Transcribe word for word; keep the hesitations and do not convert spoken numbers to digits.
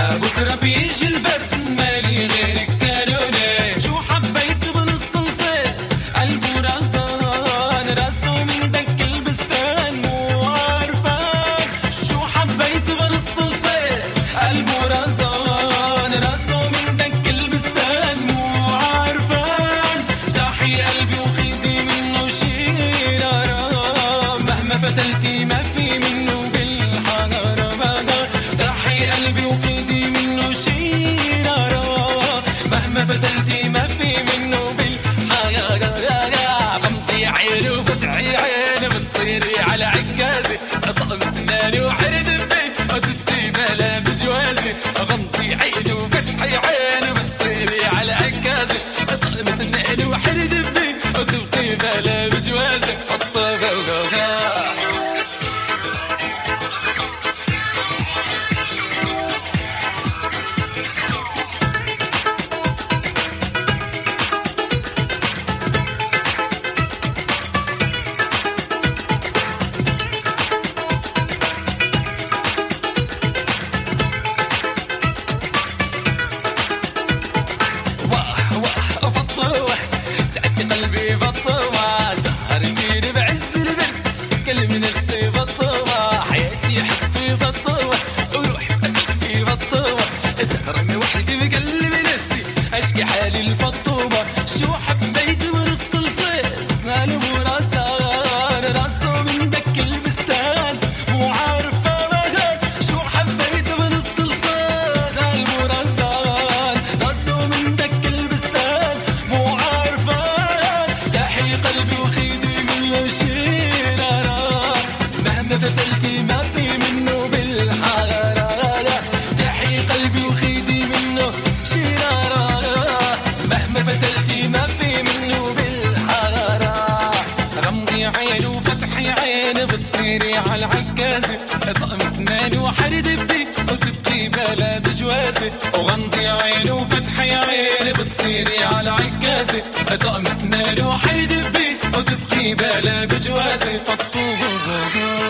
بكرة بيجي البرد مالي غيرك كانوني. شو حبيت بنص نصيص قلبه رزان راسه من دك البستان مو عارفان. شو حبيت بنص نصيص قلبه رزان راسه من دك البستان مو عارفان. افتحي قلبي وخدي منه شي نارام مهما فتلتي ما في منه بالحرام. افتحي قلبي وخدي منه شي نارام مهما فتلتي ما في منه بالحرام. غمضي عيني وفتحي عيني بتصيري على عكازي طقم سناني وحرد بي وتفتي بلا بجوازي. غمضي عيني وفتحي عيني بتصيري على عكازي طقم سناني وحرد بي وتفتي بلا بجوازي. حطها غوغوغا تعبت قلبي بطوة سهرتيني بعز البرد كلم نفسي بطوة حياتي حبي بطوة وروحي بقلبي بطوة سهرني وحدي بقلب نفسي اشكي حالي الفطوبة. شو حبيت من الصلصيص قلبه رزان راسه من دك البستان مو عارفة مكان. شو حبيت من الصلصيص قلبه رزان راسه من دك البستان مو عارفان. افتحي قلبي وخدي منه شي نارام مهما فتلتي ما في منه بالحرارة. افتحي قلبي وخدي منه شي نارام مهما فتلتي ما في منه بالحرارة. غمضي عيني وفتحي عيني بتصيري على عكازي طقم سناني وحرد بي وتبقي بلا بجوازي. وغمضي عيني وفتحي عيني بتصيري على عكازي طقم سناني وحرد بي وتبقي بلا بجوازي. فطوبة